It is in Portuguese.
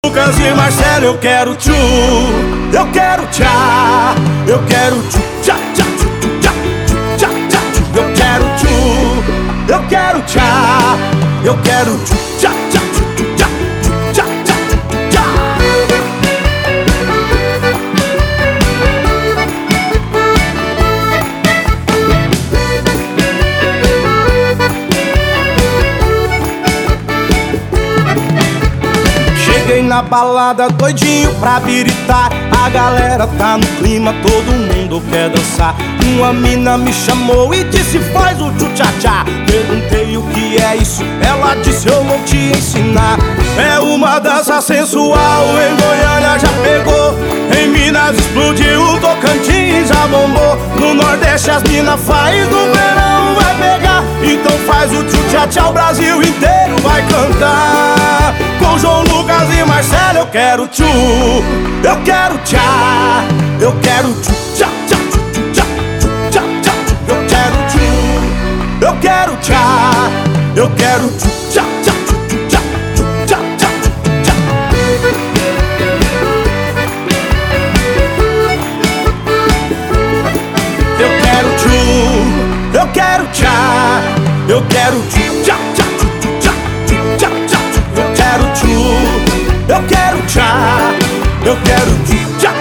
Lucas e Marcelo, eu quero tchu, eu quero tchá, eu quero tchu, tchá, tchá, tchu, tchá, tchá, tchá, tchu, eu quero tchu, eu quero tchá, eu quero tchu, tchá, tchá, tchu, tchá, tchá, tchá, tchá. Cheguei na balada doidinho pra biritar. A galera tá no clima, todo mundo quer dançar. Uma mina me chamou e disse faz o tchu-tchá-tchá. Perguntei o que é isso, ela disse eu vou te ensinar. É uma dança sensual, em Goiânia já pegou, em Minas explodiu, Tocantins já bombou. No Nordeste as mina faz, no verão vai pegar. Então faz o tchu-tchá-tchá, o Brasil inteiro vai cantar. Com João Lucas e Marcelo, eu quero tchu, eu quero tchá, eu quero tchu, tchá, tchá, tchu, tchá, tchá, tchá, tchu, eu quero tchu, eu quero tchá, eu quero tchu, tchá, tchá, tchu, tchá, tchá, tchá, tchá. Eu quero tchu, eu quero tchá, eu quero tchu, tchá, tchá, tchu, tchá, tchá, tchá, tchu, eu quero tchu, eu quero tchá, eu quero tchu, tchá.